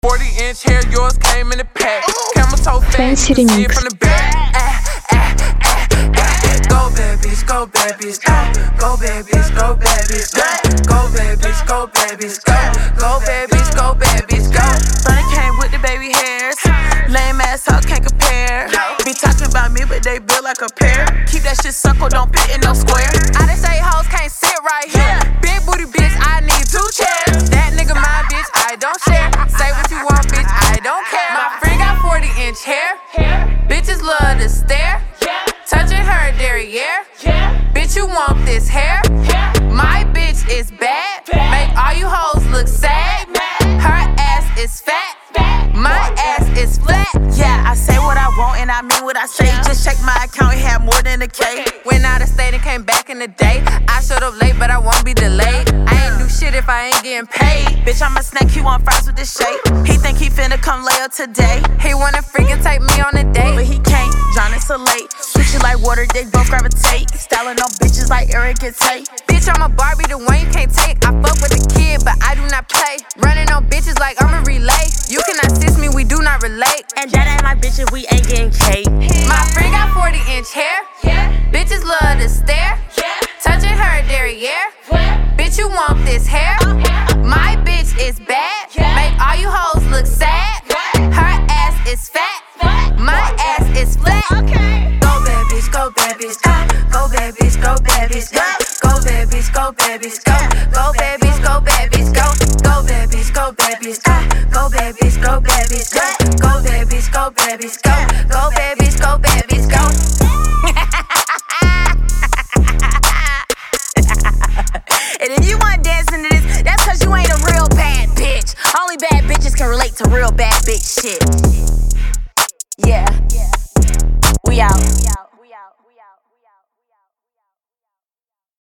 40-inch hair, yours came in the pack. Camel toe fat, Fancy you can see it remix. from the back. Go bad bitch, go bad bitch, go. Go bad bitch, go bad bitch, go. Go bad bitch, go bad bitch, go. Go bad bitch, go bad bitch, go. Bunny came with the baby hairs. Lame ass hoe can't compare. Be talking about me, but they built like a pair. Keep that shit circle, don't fit in no square. I done say hoes can't sit right here. Big booty bitch, I need 2 chairs. That nigga my bitch, I don't share. Say what you want, bitch, I don't care. My friend got 40-inch hair. Bitches love to stare. Touching her derriere. Bitch, you want this hair? My bitch is bad. Make all you hoes look sad. Her ass is fat. My ass is flat. Yeah, I say what I want and I mean what I say. Just check my account, it had more than a K. Went out of state and came back in the day. I showed up late, but I won't be delayed. I ain't do shit if I ain't getting paid. Bitch, I'm a snack, he want fries with this shake. He think he finna come lay up today. He wanna freaking take me on a But date. he can't, John is so late. Switch it like water, they both gravitate. Styling on bitches like Eric and Tate. Bitch, I'm a Barbie, the one you can't take. I fuck with a kid, but I do not play. Running on bitches like I'm a relay. You cannot assist me, we do not relate. And that ain't my bitch if we ain't getting cake. My friend got 40-inch hair. Bitches love to stare. Touching her derriere. Bitch, you want this hair? My bitch is bad. Make all you hoes look sad. Her ass is fat. My ass is flat. Go bad bitch, go bad bitch, go. Go bad bitch, go bad bitch, go. Go bad bitch, go bad bitch, go. Go bad bitch, go bad bitch, go. Go bad bitch, go bad bitch, go. Go bad bitch, go bad bitch, go. Go bad bitch, go bad bitch, go. Go bad bitch, go bad bitch, go. And if you want dancing to this, that's cause you ain't a real bad bitch. Only bad bitches can relate to real bad bitch shit.